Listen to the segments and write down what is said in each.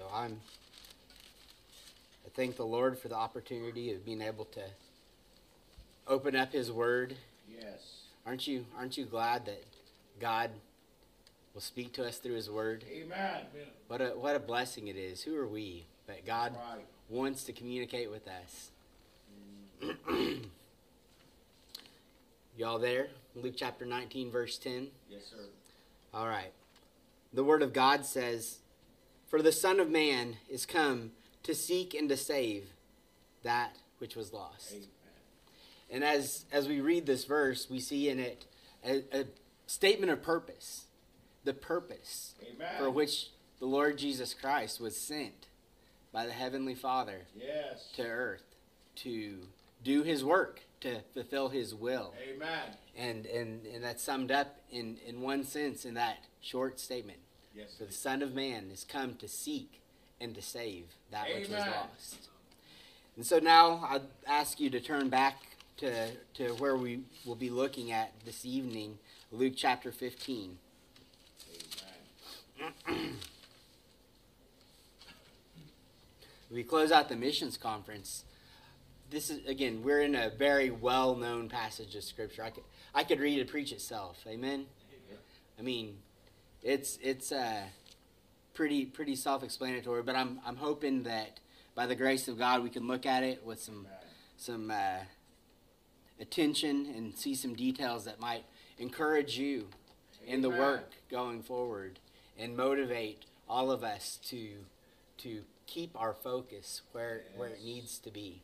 I thank the Lord for the opportunity of being able to open up His Word. Yes. Aren't you glad that God will speak to us through His Word? Amen. What a blessing it is. Who are we? But God wants to communicate with us. Y'all there? Luke chapter 19, verse 10. Yes, sir. All right. The Word of God says, "For the Son of Man is come to seek and to save that which was lost." Amen. And as we read this verse, we see in it a statement of purpose. The purpose Amen. for which the Lord Jesus Christ was sent by the Heavenly Father Yes. to earth to do His work, to fulfill His will. Amen. And that's summed up in one sense in that short statement. Yes. For the Son of Man is come to seek and to save that which was Amen. lost. And so now I'd ask you to turn back to where we will be looking at this evening, Luke chapter 15. Amen. We close out the missions conference. This is, again, we're in a very well-known passage of Scripture. I could read it preach itself. Amen? I mean, it's pretty self-explanatory, but I'm hoping that by the grace of God we can look at it with some attention and see some details that might encourage you in the work going forward and motivate all of us to keep our focus where it needs to be.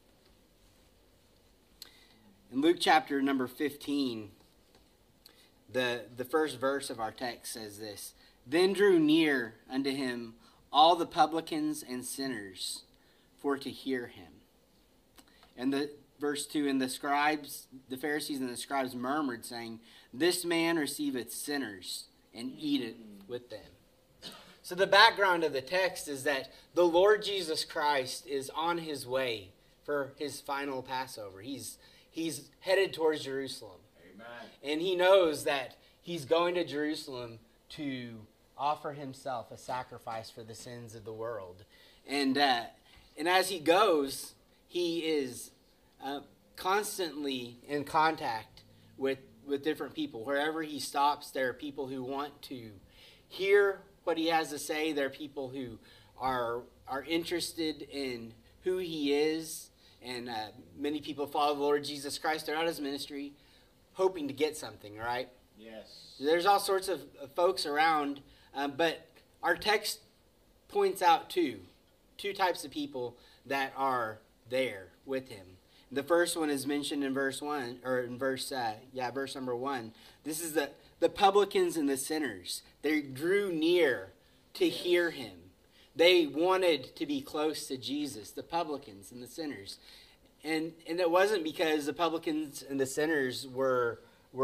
In Luke chapter number 15, the first verse of our text says this: "Then drew near unto him all the publicans and sinners for to hear him." And the verse 2, "And the Pharisees and the scribes murmured, saying, This man receiveth sinners, and eateth with them." So the background of the text is that the Lord Jesus Christ is on His way for His final Passover. He's headed towards Jerusalem. Amen. And He knows that He's going to Jerusalem to offer Himself a sacrifice for the sins of the world. And as He goes, He is constantly in contact with different people. Wherever He stops, there are people who want to hear what He has to say. There are people who are interested in who He is. And many people follow the Lord Jesus Christ throughout His ministry, hoping to get something, right? Yes. There's all sorts of folks around, but our text points out two types of people that are there with Him. The first one is mentioned in verse 1, or in verse number 1. This is the publicans and the sinners. They drew near to hear Him. They wanted to be close to Jesus, the publicans and the sinners. And it wasn't because the publicans and the sinners were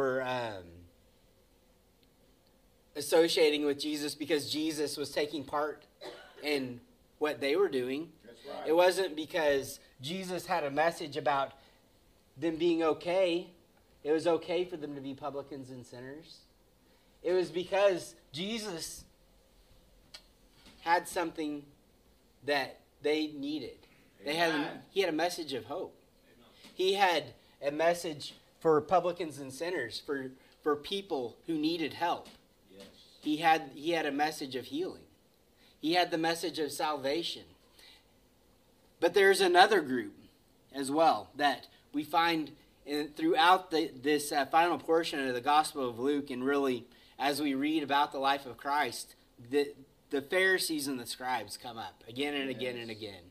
associating with Jesus because Jesus was taking part in what they were doing. That's right. It wasn't because Jesus had a message about them being okay. It was okay for them to be publicans and sinners. It was because Jesus had something that they needed. He had a message of hope. He had a message for publicans and sinners, for people who needed help. Yes. He had a message of healing. He had the message of salvation. But there's another group as well that we find throughout this final portion of the Gospel of Luke, and really as we read about the life of Christ, the Pharisees and the scribes come up again and again and again.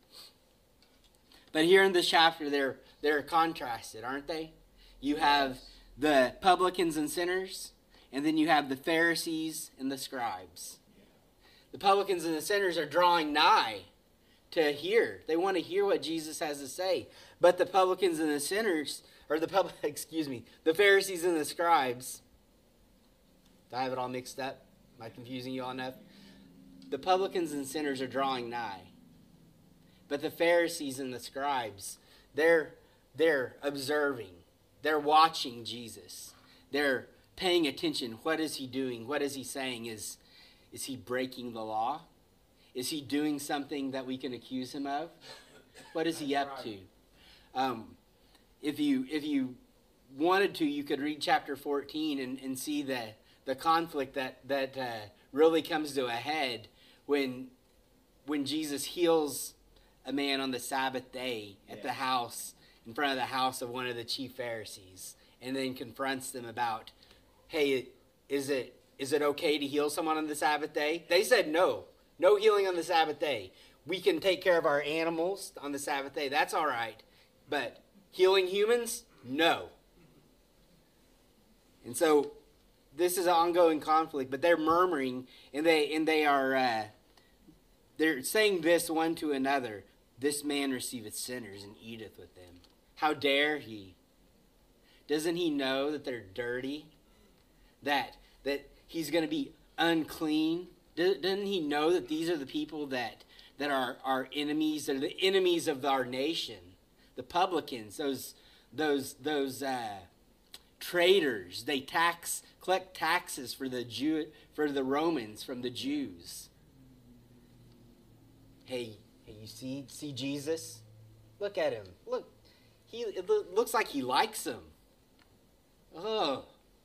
But here in this chapter, they're contrasted, aren't they? You have the publicans and sinners, and then you have the Pharisees and the scribes. The publicans and the sinners are drawing nigh to hear. They want to hear what Jesus has to say. But the publicans and the sinners, the Pharisees and the scribes, do I have it all mixed up? Am I confusing you all enough? The publicans and sinners are drawing nigh. But the Pharisees and the scribes, they're observing. They're watching Jesus. They're paying attention. What is He doing? What is He saying? Is He breaking the law? Is he doing something that we can accuse him of? What is he up to? If you wanted to, you could read chapter 14 and see the conflict that really comes to a head when Jesus heals a man on the Sabbath day at the house, in front of the house of one of the chief Pharisees, and then confronts them about, hey, is it okay to heal someone on the Sabbath day? They said no healing on the Sabbath day. We can take care of our animals on the Sabbath day. That's all right. But healing humans? No. And so this is an ongoing conflict, but they're murmuring, and they are they're saying this one to another. This man receiveth sinners and eateth with them. How dare he? Doesn't he know that they're dirty? That he's going to be unclean? Doesn't he know that these are the people that are our enemies? They're the enemies of our nation. The publicans, those traitors. They collect taxes for the Romans from the Jews. Hey, you see Jesus? Look at him. Look, it looks like he likes him. Oh.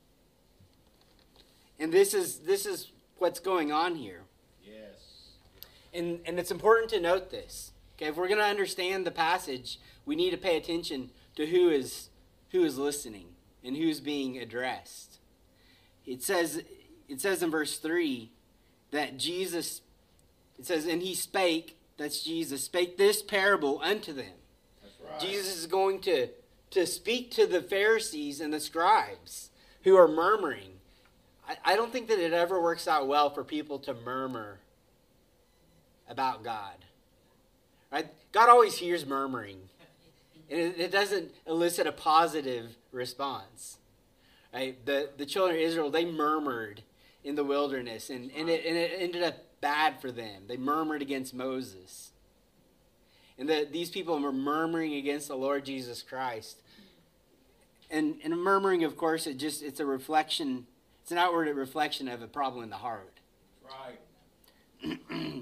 And this is what's going on here. Yes. And it's important to note this. Okay, if we're going to understand the passage, we need to pay attention to who is listening and who's being addressed. It says in verse 3 that Jesus, it says, and he spake, that's Jesus, spake this parable unto them. That's right. Jesus is going to speak to the Pharisees and the scribes who are murmuring. I don't think that it ever works out well for people to murmur about God. Right? God always hears murmuring. And it doesn't elicit a positive response. Right? The children of Israel, they murmured in the wilderness, and it ended up bad for them. They murmured against Moses. And these people were murmuring against the Lord Jesus Christ. And murmuring, of course, it's a reflection. It's an outward reflection of a problem in the heart. Right.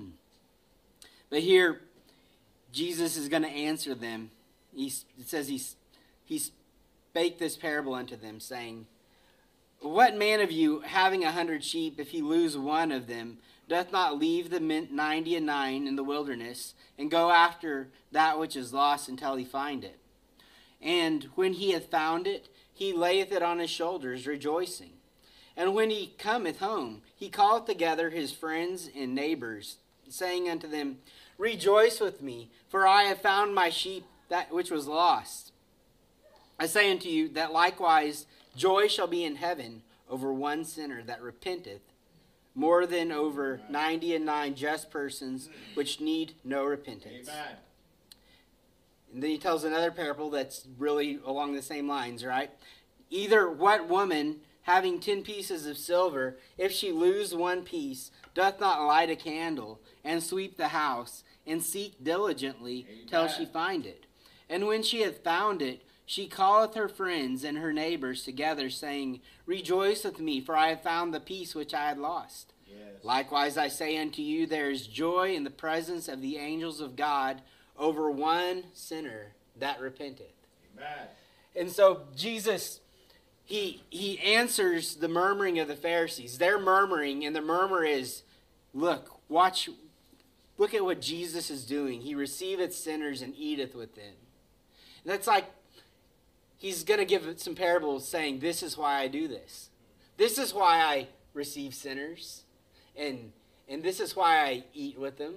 But here, Jesus is going to answer them. It says he spake this parable unto them, saying, what man of you, having 100 sheep, if he lose one of them, doth not leave the 99 in the wilderness, and go after that which is lost until he find it? And when he hath found it, he layeth it on his shoulders, rejoicing. And when he cometh home, he calleth together his friends and neighbors, saying unto them, rejoice with me, for I have found my sheep that which was lost. I say unto you that likewise joy shall be in heaven over one sinner that repenteth, more than over 99 just persons which need no repentance. Amen. And then he tells another parable that's really along the same lines, right? Either what woman, having 10 pieces of silver, if she lose one piece, doth not light a candle, and sweep the house, and seek diligently till she find it? And when she hath found it, she calleth her friends and her neighbors together, saying, rejoice with me, for I have found the piece which I had lost. Yes. Likewise I say unto you, there is joy in the presence of the angels of God over one sinner that repenteth. Amen. And so Jesus, he answers the murmuring of the Pharisees. They're murmuring, and the murmur is, look at what Jesus is doing. He receiveth sinners and eateth with them. And that's like, he's going to give some parables saying, this is why I do this. This is why I receive sinners. And this is why I eat with them.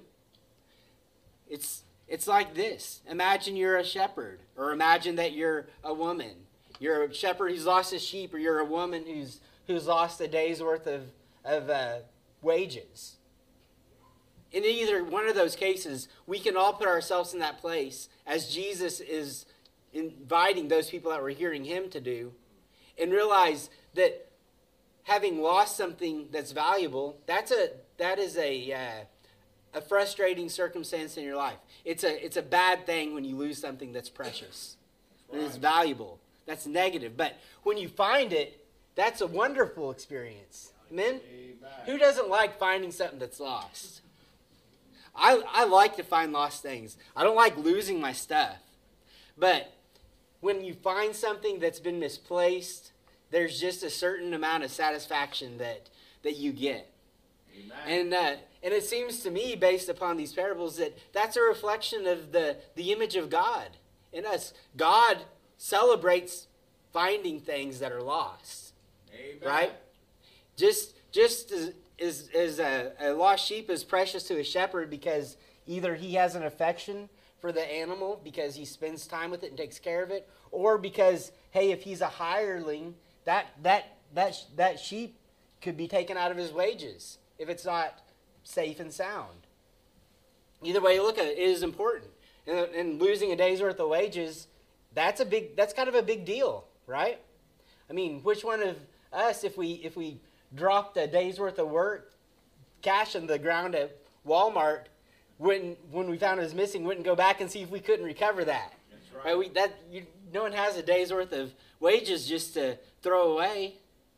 It's like this. Imagine you're a shepherd, or imagine that you're a woman. You're a shepherd who's lost his sheep, or you're a woman who's lost a day's worth of wages. In either one of those cases, we can all put ourselves in that place as Jesus is inviting those people that were hearing him to do, and realize that having lost something that's valuable, that is a frustrating circumstance in your life. It's a bad thing when you lose something that's precious, and it's valuable. That's negative. But when you find it, that's a wonderful experience. Amen? Amen. Who doesn't like finding something that's lost? I like to find lost things. I don't like losing my stuff. But when you find something that's been misplaced, there's just a certain amount of satisfaction that you get. Amen. And it seems to me, based upon these parables, that that's a reflection of the image of God in us. God celebrates finding things that are lost. Amen. Right? Just as a lost sheep is precious to a shepherd because either he has an affection for the animal because he spends time with it and takes care of it, or because, hey, if he's a hireling, that sheep could be taken out of his wages if it's not safe and sound. Either way you look at it, it is important. And losing a day's worth of wages, that's kind of a big deal, right? I mean, which one of us, if we dropped a day's worth of work, cash on the ground at Walmart, when we found it was missing, wouldn't go back and see if we couldn't recover that? That's right. No one has a day's worth of wages just to throw away.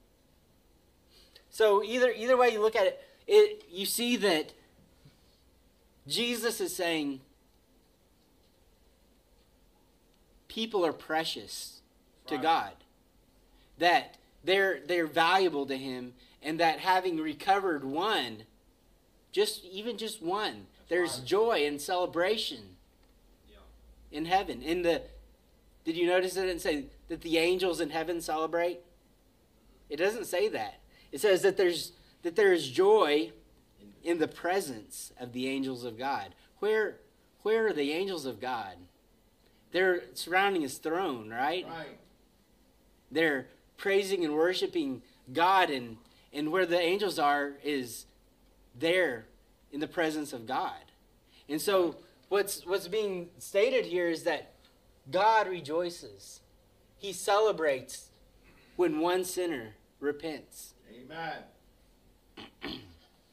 So either way you look at it, you see that Jesus is saying people are precious to Right. God, that they're valuable to Him, and that having recovered one, even just one, there's right. joy and celebration in heaven. Did you notice it didn't say that the angels in heaven celebrate? It doesn't say that. It says that there is joy in the presence of the angels of God. Where are the angels of God? They're surrounding His throne, right? Right. They're praising and worshiping God, and where the angels are is there in the presence of God. And so what's being stated here is that God rejoices. He celebrates when one sinner repents. Amen.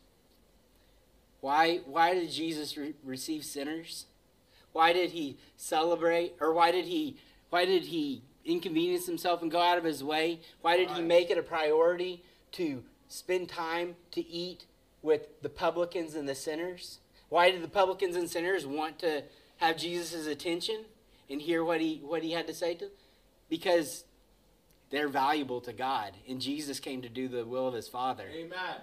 Why did Jesus receive sinners? Why did He celebrate, or why did he inconvenience Himself and go out of His way? Why did He make it a priority to spend time to eat with the publicans and the sinners? Why did the publicans and sinners want to have Jesus' attention and hear what he had to say to them? Because they're valuable to God, and Jesus came to do the will of His Father. Amen.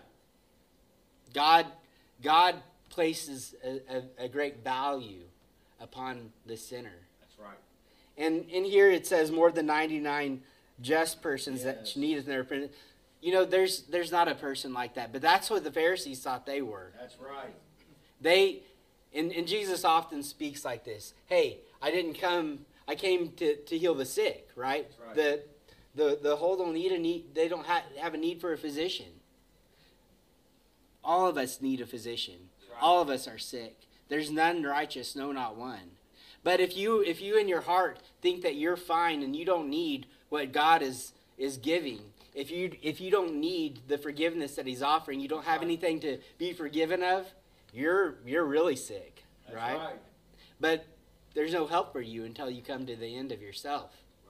God places a great value upon the sinner. That's right. And in here it says more than 99 just persons that Yes. needeth their repentance. You know, there's not a person like that. But that's what the Pharisees thought they were. That's right. And Jesus often speaks like this. Hey, I came to heal the sick, right? That's right. The whole don't need a need, they don't have a need for a physician. All of us need a physician. That's right. All of us are sick. There's none righteous, no, not one. But if you in your heart think that you're fine and you don't need what God is giving, if you don't need the forgiveness that He's offering, you don't have anything to be forgiven of, you're really sick, That's right? right. But there's no help for you until you come to the end of yourself.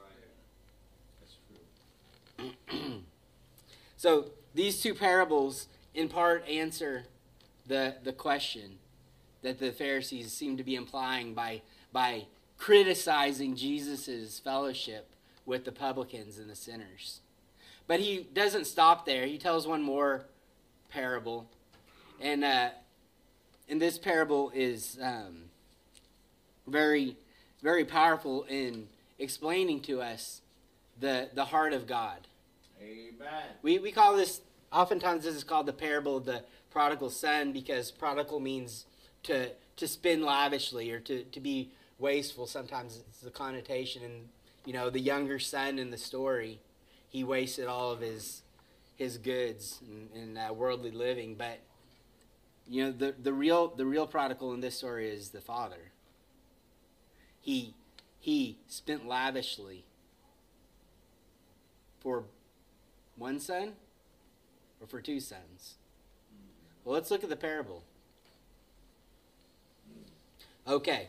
Right. That's true. So these two parables in part answer the question that the Pharisees seem to be implying by criticizing Jesus' fellowship with the publicans and the sinners. But He doesn't stop there. He tells one more parable. And this parable is very, very powerful in explaining to us the heart of God. Amen. We call this, oftentimes this is called the parable of the prodigal son, because prodigal means to spend lavishly or to be wasteful. Sometimes it's the connotation. And, you know, the younger son in the story, he wasted all of his goods in worldly living. But, you know, the real prodigal in this story is the father. He spent lavishly for one son or for two sons. Well, let's look at the parable. Okay.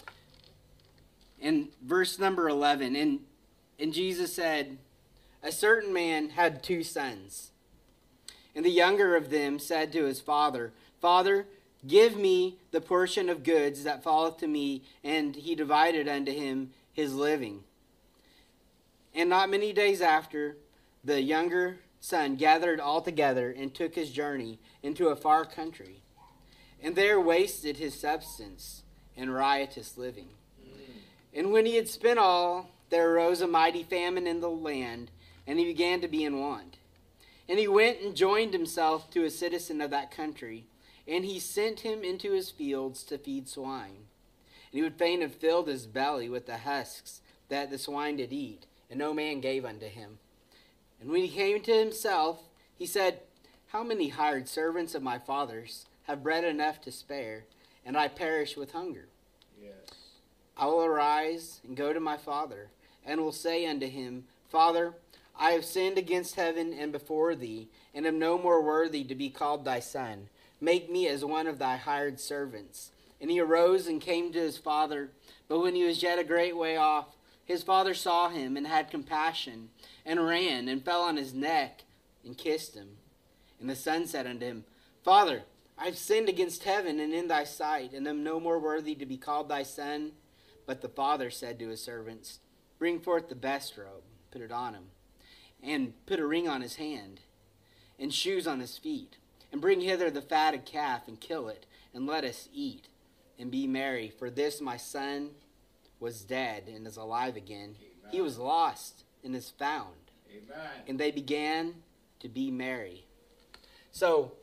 In verse number 11, and Jesus said, a certain man had two sons. And the younger of them said to his father, Father, Give me the portion of goods that falleth to me. And he divided unto him his living. And not many days after, the younger son gathered all together and took his journey into a far country, and there wasted his substance in riotous living. And when he had spent all, there arose a mighty famine in the land, and he began to be in want. And he went and joined himself to a citizen of that country, and he sent him into his fields to feed swine. And he would fain have filled his belly with the husks that the swine did eat, and no man gave unto him. And when he came to himself, he said, How many hired servants of my father's have bread enough to spare, and I perish with hunger? Yes. I will arise and go to my father, and will say unto him, Father, I have sinned against heaven and before thee, and am no more worthy to be called thy son. Make me as one of thy hired servants. And he arose and came to his father, but when he was yet a great way off, his father saw him and had compassion, and ran and fell on his neck and kissed him. And the son said unto him, Father, I have sinned against heaven and in thy sight, and am no more worthy to be called thy son. But the father said to his servants, Bring forth the best robe, put it on him, and put a ring on his hand, and shoes on his feet, and bring hither the fatted calf, and kill it, and let us eat, and be merry. For this my son was dead, and is alive again. Amen. He was lost, and is found. Amen. And they began to be merry. So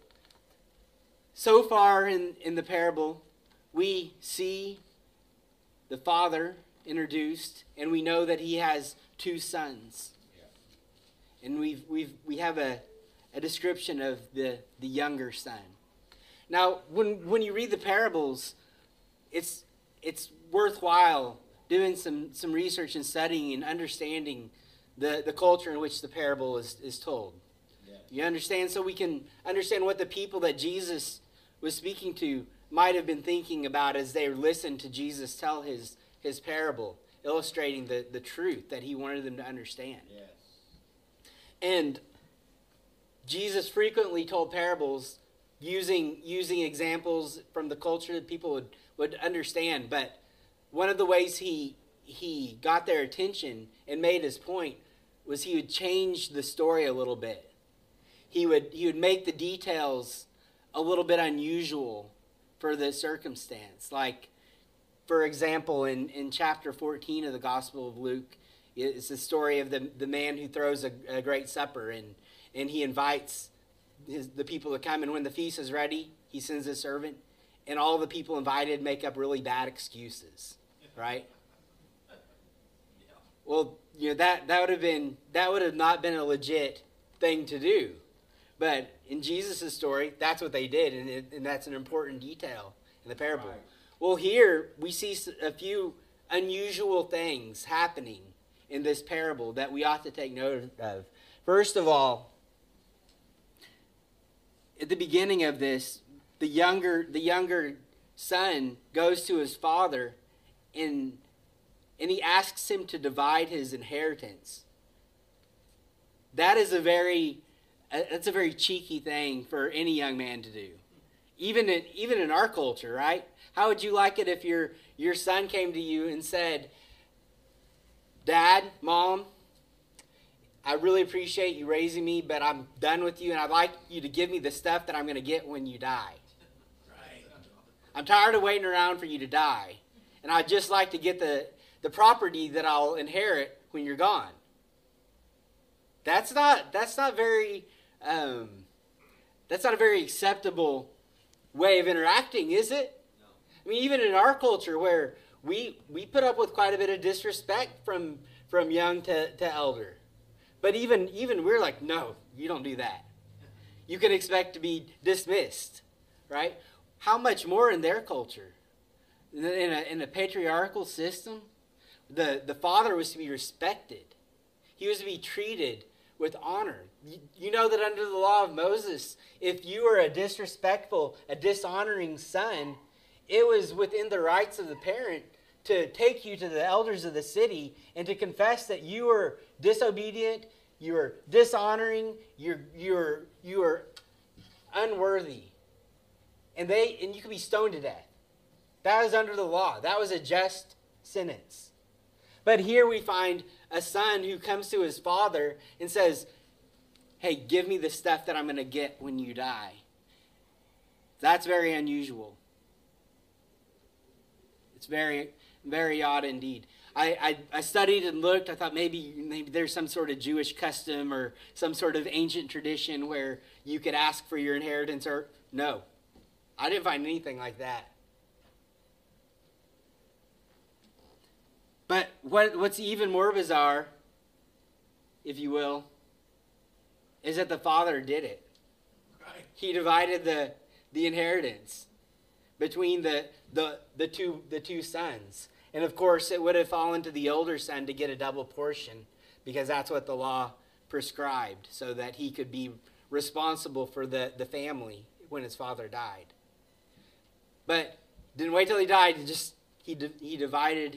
far in the parable, we see the father introduced, and we know that he has two sons. Yeah. And we have a description of the younger son. Now, when you read the parables, it's worthwhile doing some research and studying and understanding the culture in which the parable is told. Yeah. You understand? So we can understand what the people that Jesus was speaking to might have been thinking about as they listened to Jesus tell his parable, illustrating the truth that he wanted them to understand. Yes. And Jesus frequently told parables using examples from the culture that people would understand. But one of the ways he got their attention and made his point was he would change the story a little bit. He would make the details a little bit unusual for the circumstance. Like, for example, in chapter 14 of the Gospel of Luke, it's the story of the man who throws a great supper, and he invites the people to come, and when the feast is ready, he sends a servant, and all the people invited make up really bad excuses, right? Well, that would have not been a legit thing to do. But in Jesus' story, that's what they did, and that's an important detail in the parable. Right. Well, here we see a few unusual things happening in this parable that we ought to take note of. First of all, at the beginning of this, the younger son goes to his father, and he asks him to divide his inheritance. That's a very cheeky thing for any young man to do, even in our culture, right? How would you like it if your son came to you and said, Dad, Mom, I really appreciate you raising me, but I'm done with you, and I'd like you to give me the stuff that I'm going to get when you die. Right. I'm tired of waiting around for you to die, and I'd just like to get the property that I'll inherit when you're gone. That's not a very acceptable way of interacting, is it? No. I mean, even in our culture, where we put up with quite a bit of disrespect from young to elder. But even we're like, no, you don't do that. You can expect to be dismissed, right? How much more in their culture? In a patriarchal system, the father was to be respected. He was to be treated with honor. You know that under the law of Moses, if you were a disrespectful, a dishonoring son, it was within the rights of the parent to take you to the elders of the city and to confess that you were disobedient, you were dishonoring, you were unworthy. and you could be stoned to death. That was under the law. That was a just sentence. But here we find a son who comes to his father and says, hey, give me the stuff that I'm going to get when you die. That's very unusual. It's very, very odd indeed. I studied and looked. I thought maybe there's some sort of Jewish custom or some sort of ancient tradition where you could ask for your inheritance. No, I didn't find anything like that. But what's even more bizarre, if you will, is that the father did it. Right. He divided the inheritance between the two sons. And of course, it would have fallen to the older son to get a double portion because that's what the law prescribed, so that he could be responsible for the family when his father died. But didn't wait till he died. He divided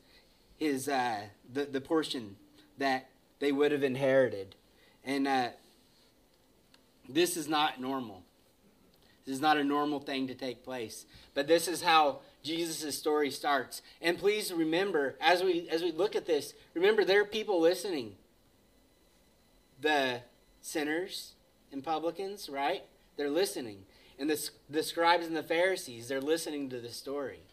the portion that they would have inherited. And this is not normal. This is not a normal thing to take place. But this is how Jesus' story starts. And please remember, as we look at this, remember there are people listening. The sinners and publicans, right? They're listening. And the scribes and the Pharisees, they're listening to the story.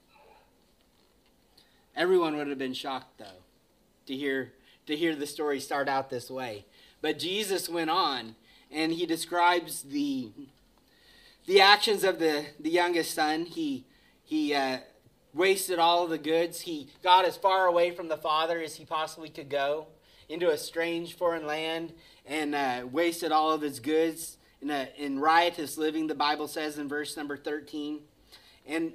Everyone would have been shocked, though, to hear the story start out this way. But Jesus went on, and he describes the actions of the youngest son. He wasted all of the goods. He got as far away from the father as he possibly could go into a strange foreign land and wasted all of his goods in riotous living, the Bible says in verse number 13. And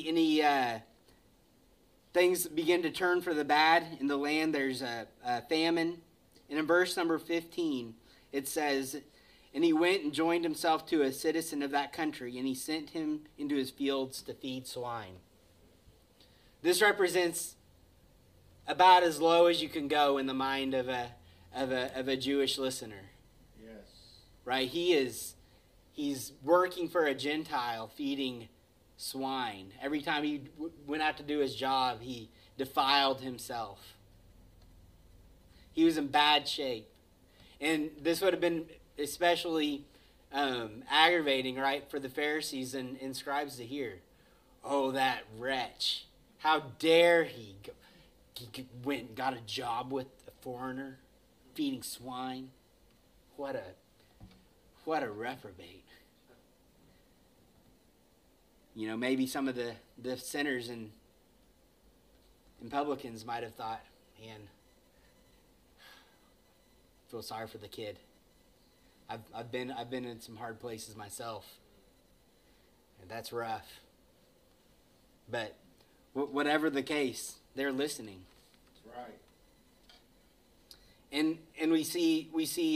things begin to turn for the bad in the land. There's a famine. And in verse number 15, it says, and he went and joined himself to a citizen of that country, and he sent him into his fields to feed swine. This represents about as low as you can go in the mind of a Jewish listener. Yes. Right? He's working for a Gentile, feeding swine. Every time he went out to do his job, he defiled himself. He was in bad shape. And this would have been especially aggravating, right, for the Pharisees and scribes to hear. Oh, that wretch. How dare he went and got a job with a foreigner, feeding swine. What a reprobate. You know, maybe some of the sinners and publicans might have thought, man, I feel sorry for the kid. I've been in some hard places myself, and that's rough. But whatever the case, they're listening. That's right. And we see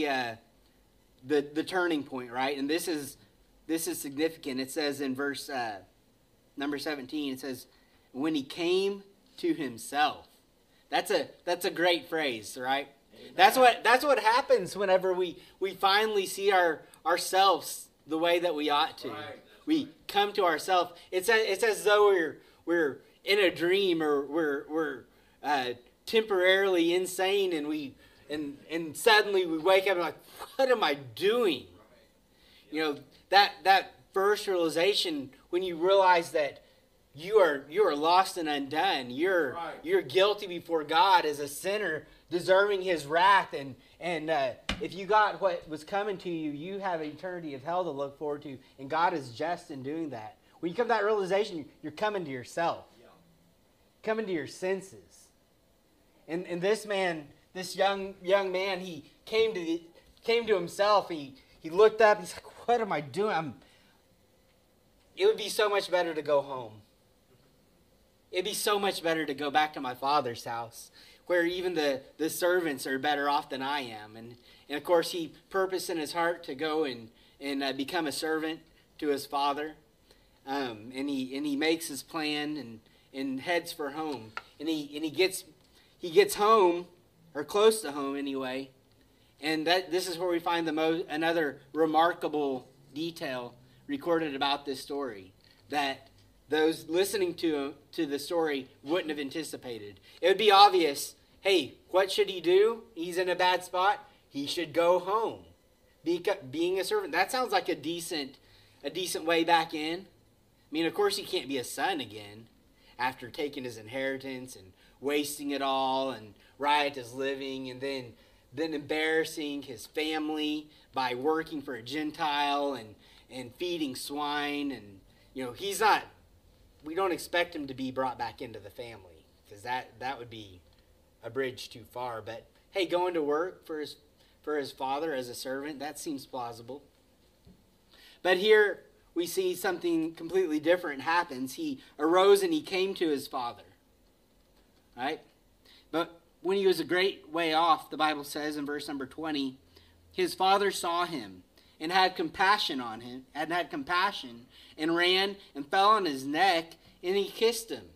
the turning point, right? And this is significant. It says in verse number 17, it says, when he came to himself. That's a great phrase, right? Amen. That's what happens whenever we finally see ourselves the way that we ought to. Right. We come to ourselves. It's as though we're in a dream, or we're temporarily insane, and suddenly we wake up and like, what am I doing? You know, that first realization when you realize that you are lost and undone. You're guilty before God as a sinner, deserving His wrath, and if you got what was coming to you, you have an eternity of hell to look forward to, and God is just in doing that. When you come to that realization, you're coming to yourself, coming to your senses. And this man, this young man, he came to himself. He looked up. He's like, "What am I doing? It would be so much better to go home. It'd be so much better to go back to my father's house, where even the servants are better off than I am." And of course, he purposed in his heart to go and become a servant to his father. And he makes his plan and heads for home. And he gets home, or close to home anyway. And this is where we find another remarkable detail recorded about this story that those listening to the story wouldn't have anticipated. It would be obvious, hey, what should he do? He's in a bad spot. He should go home. Being a servant, that sounds like a decent way back in. I mean, of course he can't be a son again after taking his inheritance and wasting it all and riotous living and then embarrassing his family by working for a Gentile and feeding swine. And, we don't expect him to be brought back into the family because that would be a bridge too far. But, hey, going to work for his father as a servant, that seems plausible. But here we see something completely different happens. He arose and he came to his father. Right? But when he was a great way off, the Bible says in verse number 20, his father saw him and had compassion on him, and ran and fell on his neck, and he kissed him.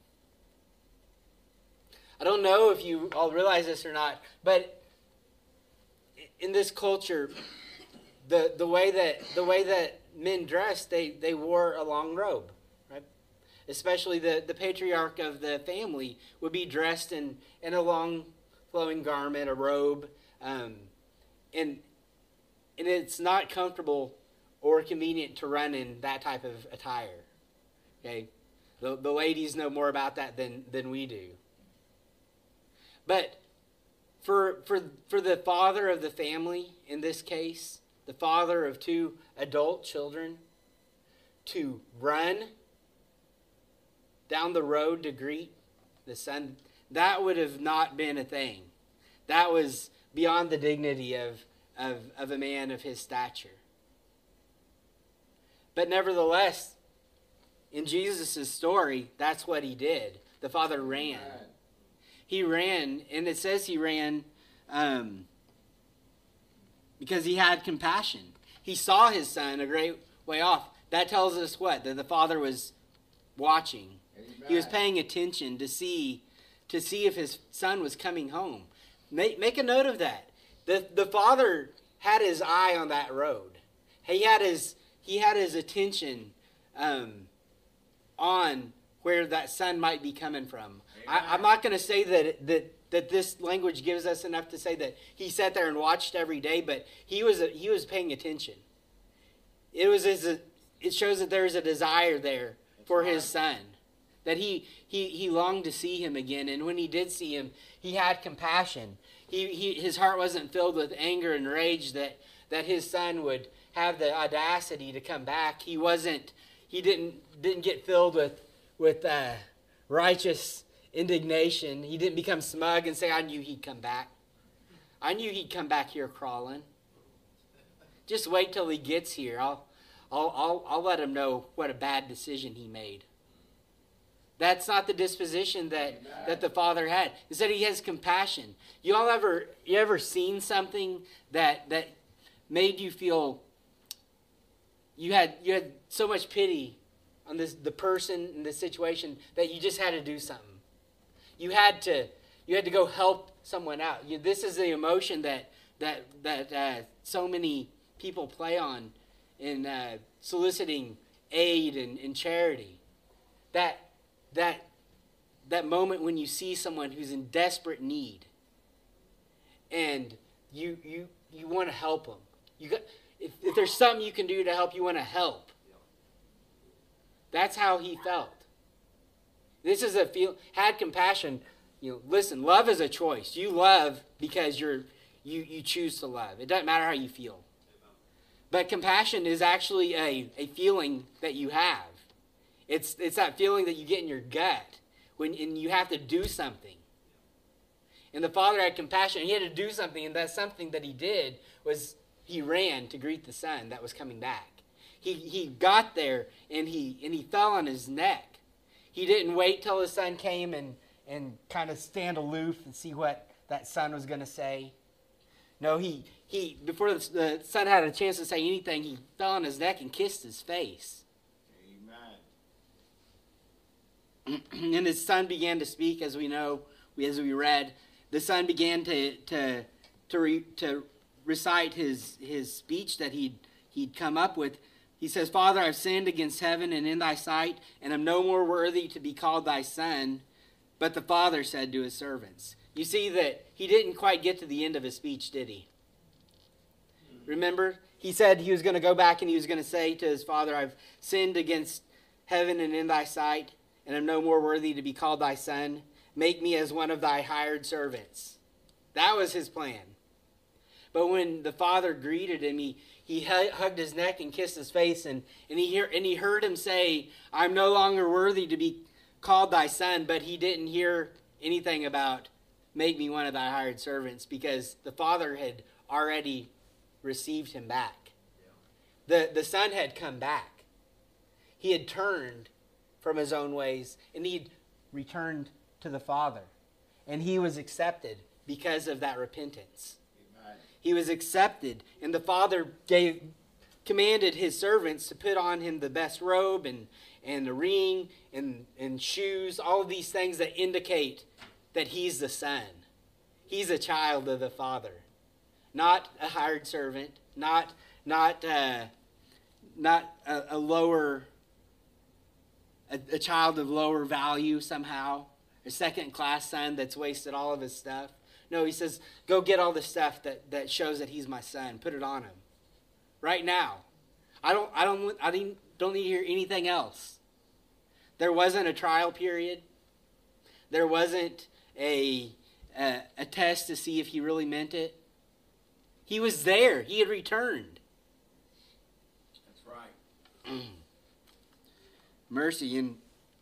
I don't know if you all realize this or not, but in this culture, the way that men dressed, they wore a long robe, right? Especially the patriarch of the family would be dressed in a long flowing garment, a robe, and it's not comfortable or convenient to run in that type of attire. Okay, the ladies know more about that than we do. But for the father of the family, in this case, the father of two adult children, to run down the road to greet the son, that would have not been a thing. That was beyond the dignity of a man of his stature. But nevertheless, in Jesus' story, that's what he did. The father ran. He ran, and it says he ran because he had compassion. He saw his son a great way off. That tells us what? That the father was watching. Amen. He was paying attention to see if his son was coming home. Make a note of that. The father had his eye on that road. He had his attention on where that son might be coming from. I'm not going to say that this language gives us enough to say that he sat there and watched every day, but he was paying attention. It shows that there is a desire there for his son, that he longed to see him again, and when he did see him, he had compassion. His heart wasn't filled with anger and rage that his son would have the audacity to come back. He didn't get filled with righteous indignation. He didn't become smug and say, I knew he'd come back. I knew he'd come back here crawling. Just wait till he gets here. I'll let him know what a bad decision he made. That's not the disposition that the father had. Instead, he has compassion. You ever seen something that made you feel you had so much pity on the person in the situation that you just had to do something. You had to go help someone out. This is the emotion that so many people play on in soliciting aid and charity. That moment when you see someone who's in desperate need, and you want to help them. If there's something you can do to help, you want to help. That's how he felt. This is had compassion. Listen, love is a choice. You love because you choose to love. It doesn't matter how you feel. But compassion is actually a feeling that you have. It's that feeling that you get in your gut and you have to do something. And the father had compassion. He had to do something, and that something that he did was he ran to greet the son that was coming back. He got there and he fell on his neck. He didn't wait till his son came and kind of stand aloof and see what that son was going to say. No, he before the son had a chance to say anything, he fell on his neck and kissed his face. Amen. And his son began to speak, as we know, as we read. The son began to recite his speech that he'd come up with. he says, Father, I've sinned against heaven and in thy sight, and am no more worthy to be called thy son. But the father said to his servants. You see that he didn't quite get to the end of his speech, did he? Remember? He said he was going to go back and he was going to say to his father, I've sinned against heaven and in thy sight, and am no more worthy to be called thy son. Make me as one of thy hired servants. That was his plan. But when the father greeted him, he hugged his neck and kissed his face, and he heard him say, I'm no longer worthy to be called thy son, but he didn't hear anything about make me one of thy hired servants, because the father had already received him back. The son had come back. He had turned from his own ways, and he'd returned to the father. And he was accepted because of that repentance. Amen. He was accepted, and the father commanded his servants to put on him the best robe and the ring and shoes, all of these things that indicate that he's the son. He's a child of the father. Not a hired servant, not a child of lower value somehow, a second-class son that's wasted all of his stuff. No, he says, go get all the stuff that shows that he's my son. Put it on him right now. I don't need to hear anything else. There wasn't a trial period. There wasn't a test to see if he really meant it. He was there. He had returned. That's right. Mercy, and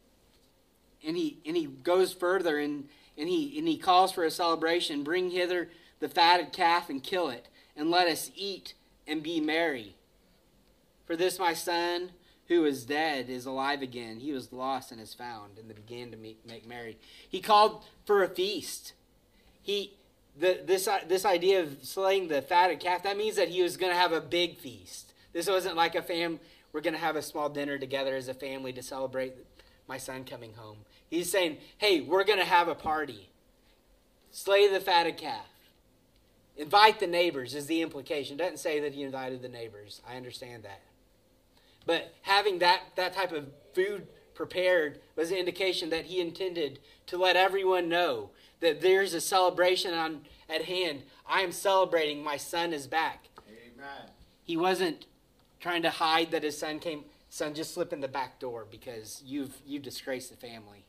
he goes further and he calls for a celebration. Bring hither the fatted calf and kill it, and let us eat and be merry. For this my son, who was dead, is alive again. He was lost and is found. And they began to make merry. He called for a feast. This idea of slaying the fatted calf, that means that he was going to have a big feast. This wasn't like we're going to have a small dinner together as a family to celebrate my son coming home. He's saying, hey, we're going to have a party. Slay the fatted calf. Invite the neighbors is the implication. It doesn't say that he invited the neighbors. I understand that. But having that type of food prepared was an indication that he intended to let everyone know that there's a celebration at hand. I am celebrating. My son is back. Amen. He wasn't trying to hide that his son came. Son, just slip in the back door because you've disgraced the family.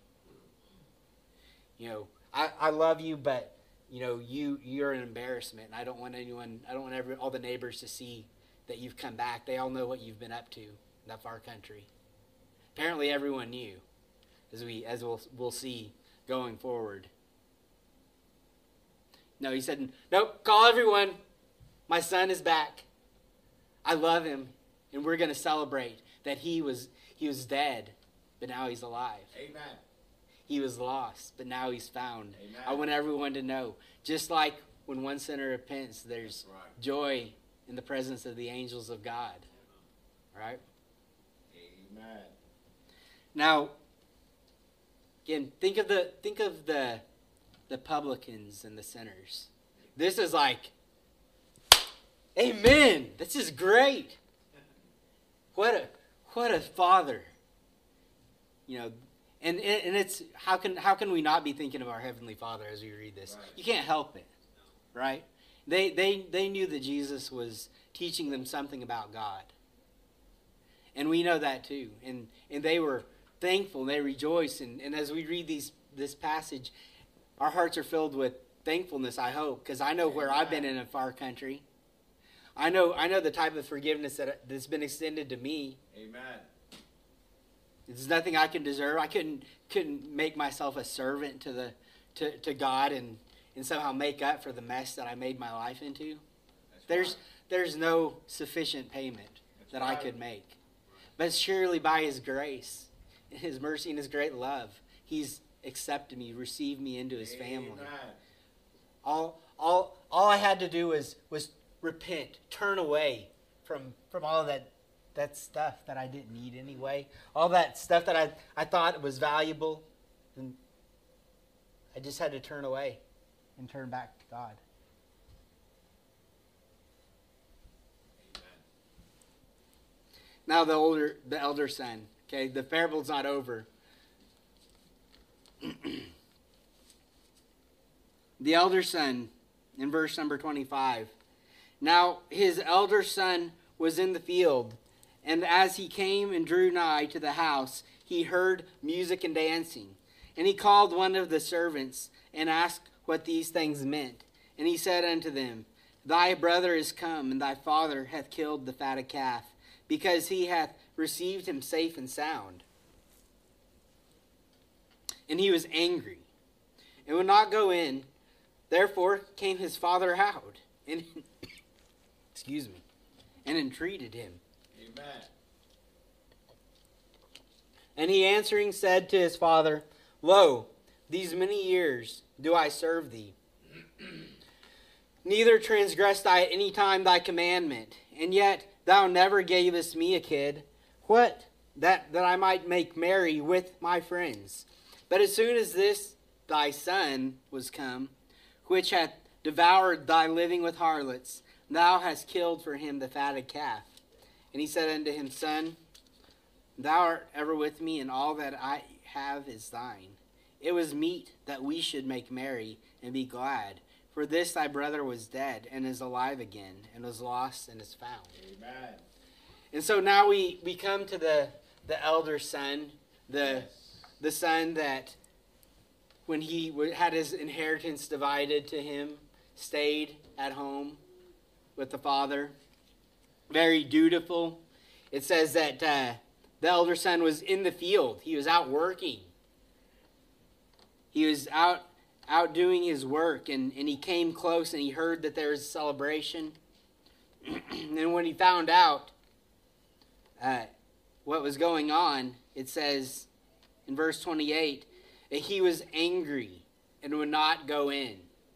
I love you, but you're an embarrassment. And I don't want all the neighbors to see that you've come back. They all know what you've been up to in that far country. Apparently everyone knew, as we'll see going forward. No, he said, nope, call everyone. My son is back. I love him, and we're going to celebrate that he was dead, but now he's alive. Amen. He was lost, but now he's found. Amen. I want everyone to know, just like when one sinner repents, there's joy in the presence of the angels of God. Right? Amen. Now, again, think of the publicans and the sinners. This is like, amen. This is great. What a father. And it's how can we not be thinking of our Heavenly Father as we read this? Right. You can't help it, right? They knew that Jesus was teaching them something about God, and we know that too. And they were thankful. They rejoiced. And as we read this passage, our hearts are filled with thankfulness. I hope, because I know where I've been in a far country. I know the type of forgiveness that's been extended to me. Amen. There's nothing I can deserve. I couldn't make myself a servant to God and somehow make up for the mess that I made my life into. There's no sufficient payment that I could make. But surely by His grace, His mercy, and His great love, He's accepted me, received me into His family. Amen. All I had to do was repent, turn away from all of that stuff that I didn't need anyway. All that stuff that I thought was valuable. And I just had to turn away and turn back to God. Now the elder son. Okay, the parable's not over. The elder son, in verse number 25. Now his elder son was in the field, and as he came and drew nigh to the house, he heard music and dancing. And he called one of the servants, and asked what these things meant. And he said unto them, Thy brother is come, and thy father hath killed the fatted calf, because he hath received him safe and sound. And he was angry, and would not go in. Therefore came his father out, and excuse me, and entreated him. Amen. And he answering said to his father, Lo, these many years do I serve thee. Neither transgressed I at any time thy commandment, and yet thou never gavest me a kid, what that I might make merry with my friends. But as soon as this thy son was come, which hath devoured thy living with harlots, thou hast killed for him the fatted calf. And he said unto him, Son, thou art ever with me, and all that I have is thine. It was meet that we should make merry and be glad. For this thy brother was dead, and is alive again, and was lost, and is found. Amen. And so now we come to the elder son, the son that when he had his inheritance divided to him, stayed at home with the father. Very dutiful. It says that the elder son was in the field. He was out working. He was out doing his work, and he came close, and he heard that there was a celebration. And when he found out what was going on, it says in verse 28 that he was angry and would not go in.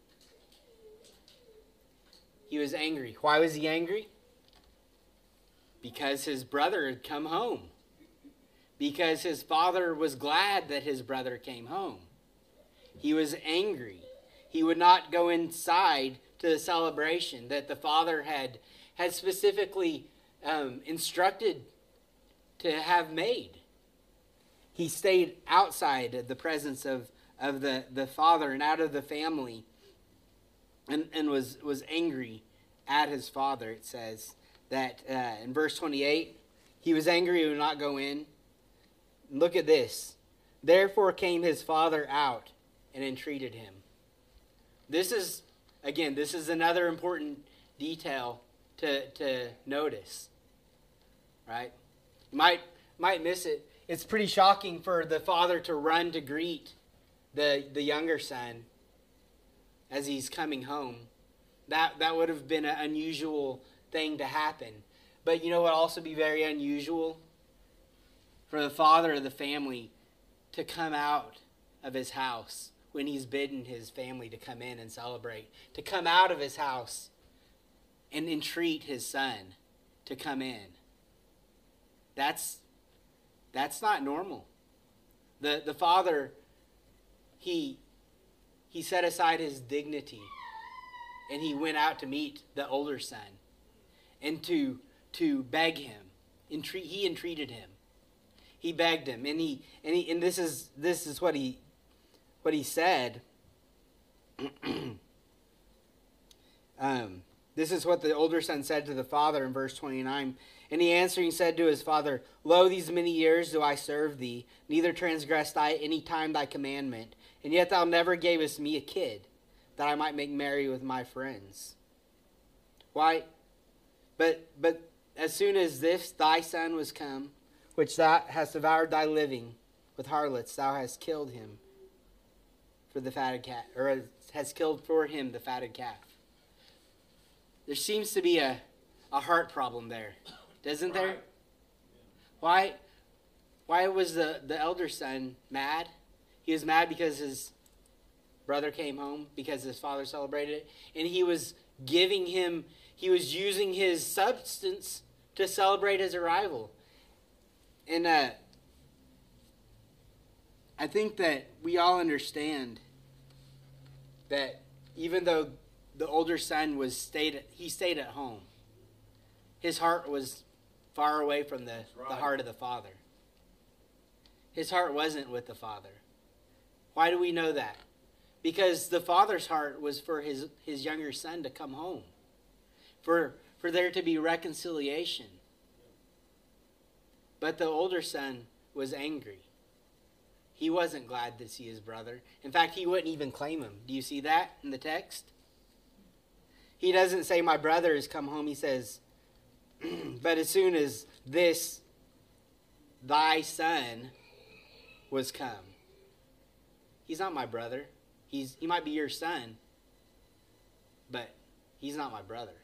He was angry. Why was he angry? Because his brother had come home. Because his father was glad that his brother came home. He was angry. He would not go inside to the celebration that the father had specifically instructed to have made. He stayed outside of the presence of the father and out of the family, and was angry at his father. It says that in verse 28, he was angry and would not go in. Look at this. Therefore came his father out and entreated him. This is another important detail to notice. Right? You might miss it. It's pretty shocking for the father to run to greet the younger son as he's coming home. That would have been an unusual thing to happen. But you know what would also be very unusual? For the father of the family to come out of his house when he's bidden his family to come in and celebrate. To come out of his house and entreat his son to come in. That's not normal. The father, he set aside his dignity and he went out to meet the older son and to beg him. He entreated him. He begged him, and this is what he said. This is what the older son said to the father in verse 29. And he answering said to his father, Lo, these many years do I serve thee, neither transgressed I any time thy commandment, and yet thou never gavest me a kid, that I might make merry with my friends. Why? But as soon as this thy son was come, which thou hast devoured thy living with harlots, thou hast killed him for the fatted calf, or has killed for him the fatted calf. There seems to be a heart problem there, doesn't there? Why was the elder son mad? He was mad because his brother came home, because his father celebrated it, and he was using his substance to celebrate his arrival. And I think that we all understand that even though the older son stayed at home, his heart was far away from the right. heart of the Father. His heart wasn't with the Father. Why do we know that? Because the Father's heart was for his younger son to come home. For there to be reconciliation. But the older son was angry. He wasn't glad to see his brother. In fact, he wouldn't even claim him. Do you see that in the text? He doesn't say, my brother has come home. He says, but as soon as this, thy son, was come. He's not my brother. He might be your son, but he's not my brother.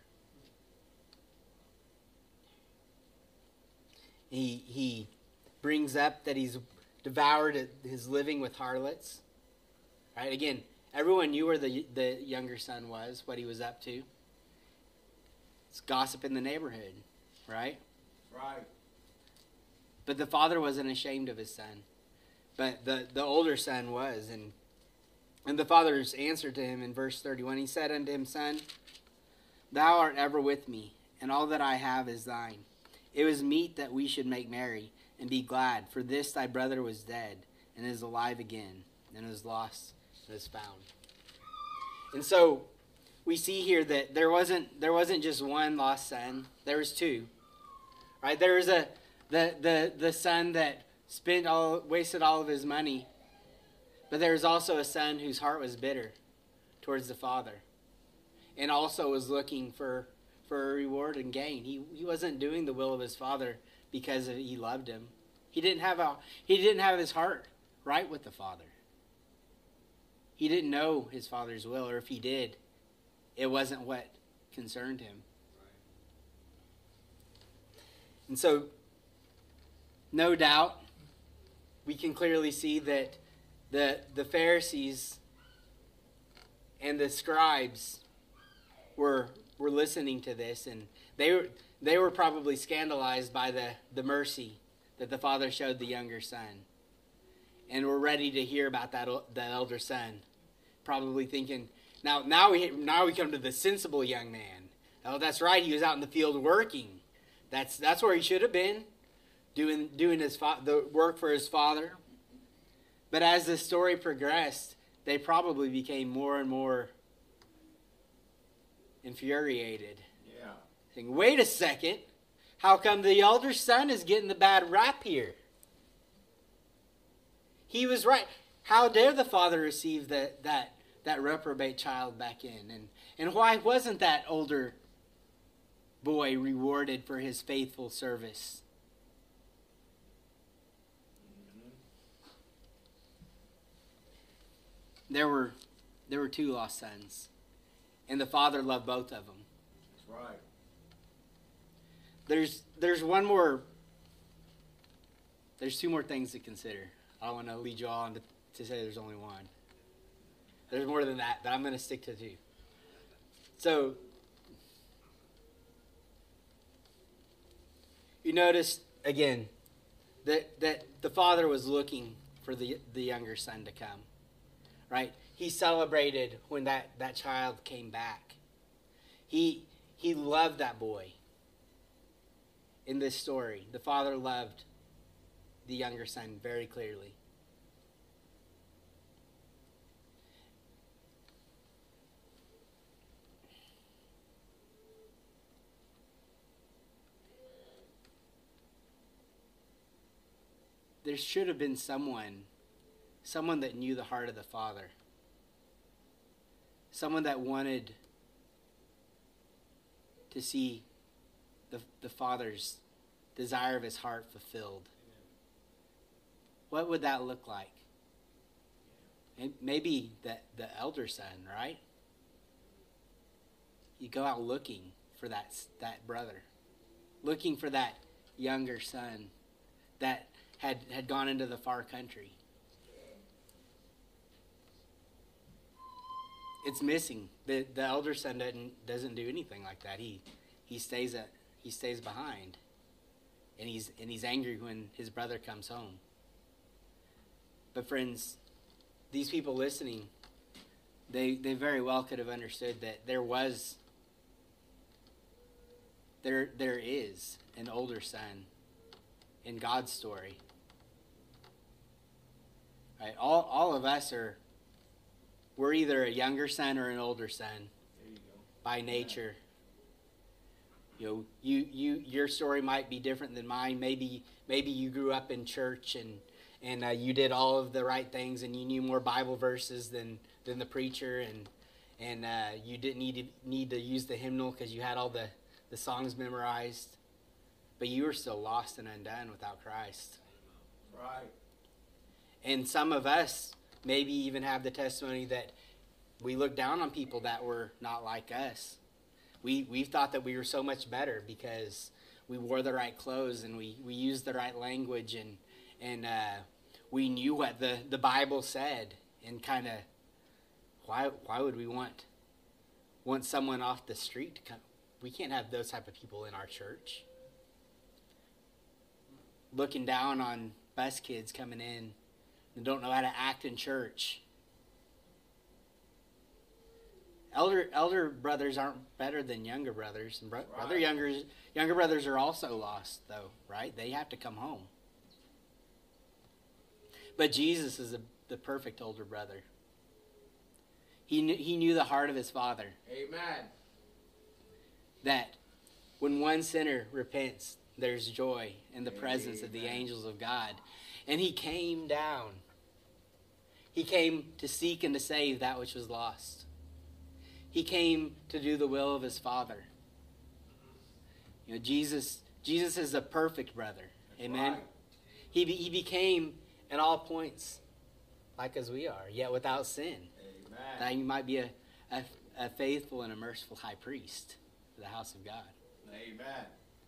He brings up that he's devoured his living with harlots. Right? Again, everyone knew where the younger son was, what he was up to. It's gossip in the neighborhood, right? Right. But the father wasn't ashamed of his son. But the older son was. And the father's answer to him in verse 31, he said unto him, Son, thou art ever with me, and all that I have is thine. It was meet that we should make merry, and be glad, for this thy brother was dead, and is alive again, and is lost, and is found. And so we see here that there wasn't just one lost son, there was two. Right? There was the son that wasted all of his money. But there was also a son whose heart was bitter towards the father, and also was looking for a reward and gain. He wasn't doing the will of his father because he loved him. He didn't have his heart right with the Father. He didn't know his Father's will, or if he did, it wasn't what concerned him. And so, no doubt, we can clearly see that the Pharisees and the scribes were listening to this, and they were probably scandalized by the mercy that the father showed the younger son, and were ready to hear about that elder son, probably thinking, now we come to the sensible young man. Oh, that's right, he was out in the field working. That's where he should have been, doing the work for his father. But as the story progressed, they probably became more and more infuriated. Yeah. Saying, wait a second, how come the elder son is getting the bad rap here? He was right. How dare the father receive that reprobate child back in? And why wasn't that older boy rewarded for his faithful service? There were two lost sons, and the father loved both of them. That's right. There's one more. There's two more things to consider. I don't want to lead you all on to say there's only one. There's more than that, but I'm going to stick to two. So, you notice again that the father was looking for the younger son to come. Right? He celebrated when that child came back. He loved that boy. In this story, the father loved the younger son very clearly. There should have been someone that knew the heart of the Father. Someone that wanted to see the Father's desire of his heart fulfilled. What would that look like? Maybe the elder son, right? You go out looking for that brother. Looking for that younger son that had gone into the far country. It's missing. The elder son doesn't do anything like that. He stays behind, and he's angry when his brother comes home. But friends, these people listening, they very well could have understood that there was there is an older son in God's story. Right? All of us we're either a younger son or an older son There you go. by nature. You know, your story might be different than mine. Maybe you grew up in church and you did all of the right things and you knew more Bible verses than the preacher, and you didn't need to use the hymnal because you had all the songs memorized. But you were still lost and undone without Christ. Right. And some of us maybe even have the testimony that we look down on people that were not like us. We thought that we were so much better because we wore the right clothes and we used the right language and we knew what the Bible said, and kind of why would we want someone off the street to come? We can't have those type of people in our church. Looking down on bus kids coming in and don't know how to act in church. Elder brothers aren't better than younger brothers, and younger brothers are also lost, though, right? They have to come home. But Jesus is the perfect older brother. He knew the heart of his Father. Amen. That when one sinner repents, there's joy in the presence of the Amen. angels of God. And he came down. He came to seek and to save that which was lost. He came to do the will of his Father. You know, Jesus is a perfect brother. That's Amen. right. He became at all points like as we are, yet without sin. Amen. That he might be a faithful and a merciful high priest for the house of God. Amen.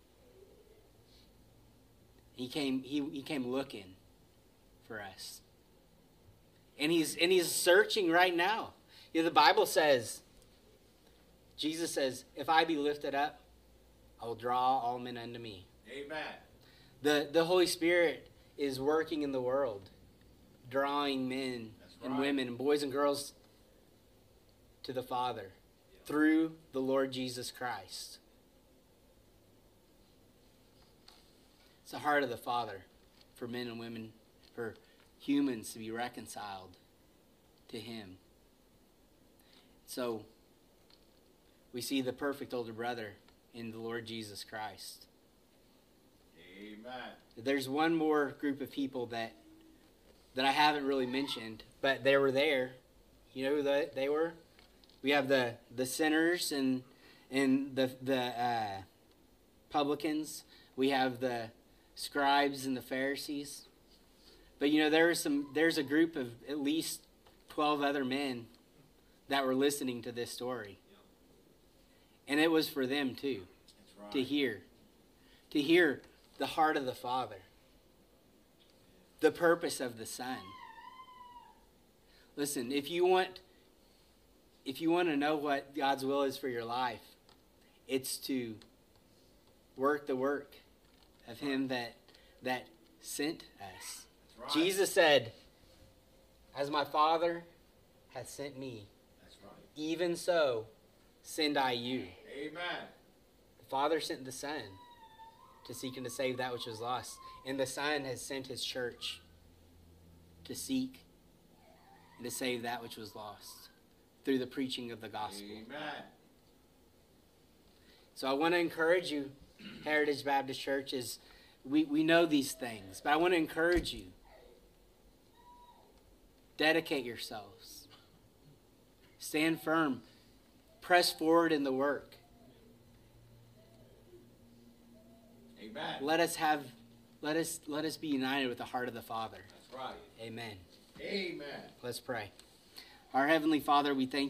He came looking for us. And he's searching right now. You know, the Bible says, Jesus says, if I be lifted up, I will draw all men unto me. Amen. The Holy Spirit is working in the world, drawing men That's and right. women and boys and girls to the Father through the Lord Jesus Christ. It's the heart of the Father for men and women, for humans to be reconciled to Him. So we see the perfect older brother in the Lord Jesus Christ. Amen. There's one more group of people that I haven't really mentioned, but they were there. You know who they were? We have the sinners and the publicans. We have the scribes and the Pharisees. But you know, there's a group of at least 12 other men that were listening to this story. And it was for them too, That's right. to hear the heart of the Father, the purpose of the Son. Listen, if you want to know what God's will is for your life, it's to work the work of Him that sent us. That's right. Jesus said, as my Father hath sent me, That's right. even so send I you. Amen. The Father sent the Son to seek and to save that which was lost. And the Son has sent His church to seek and to save that which was lost through the preaching of the gospel. Amen. So I want to encourage you, Heritage Baptist Church, is we know these things, but I want to encourage you. Dedicate yourselves. Stand firm. Press forward in the work. Amen. Let us be united with the heart of the Father. That's right. Amen. Amen. Let's pray. Our Heavenly Father, we thank